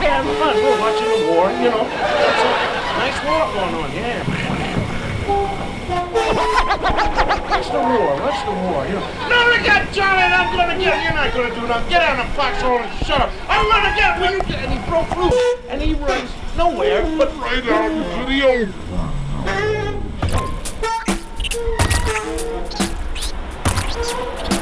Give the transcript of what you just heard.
having fun. We're watching the war, you know. It's a nice war going on, yeah. What's the war? What's the war? You know. No, look at Johnny, I'm gonna get. You're not gonna do nothing. Get out of the foxhole and shut up. I'm gonna get. Will you get? And he broke loose, and he runs nowhere but right out into the open.